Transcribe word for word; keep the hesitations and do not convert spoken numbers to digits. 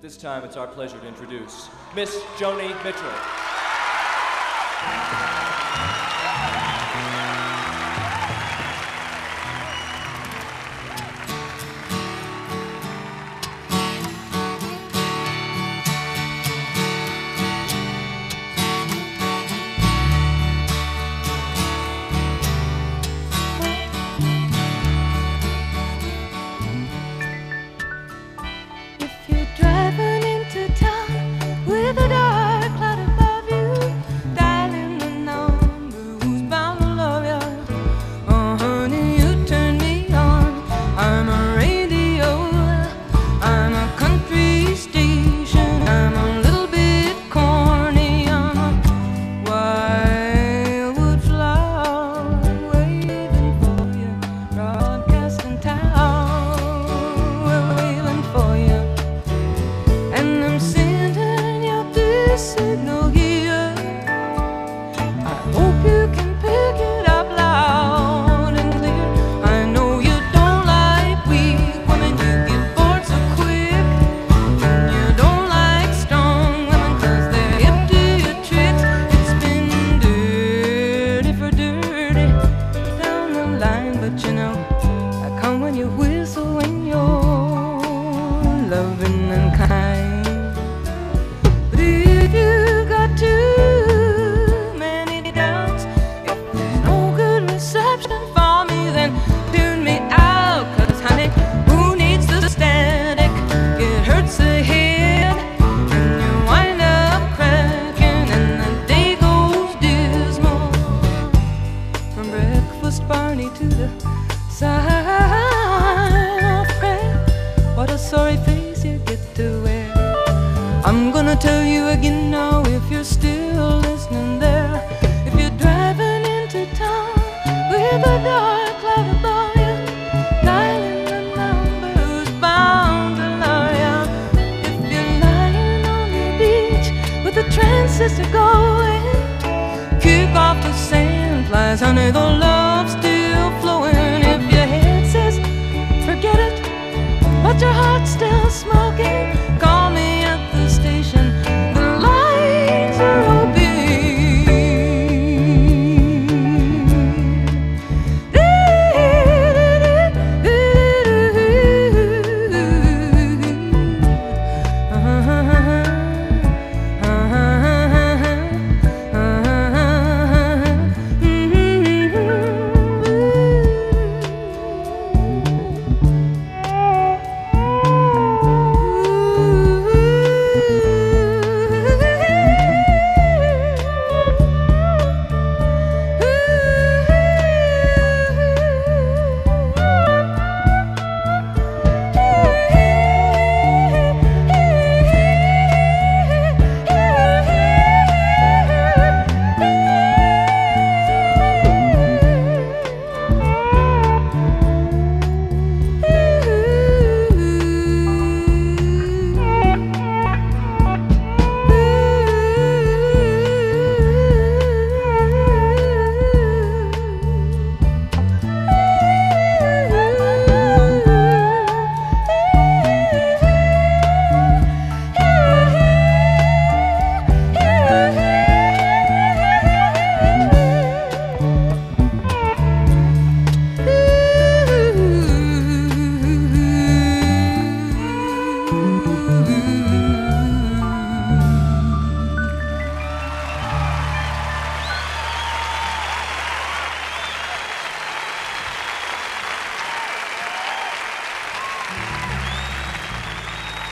this time, it's our pleasure to introduce Miss Joni Mitchell. Tell you again now, if you're still listening there, if you're driving into town with a dark cloud above you, dialing the numbers bound to lure you, if you're lying on the beach with the transistor going, kick off the sand flies, honey, the love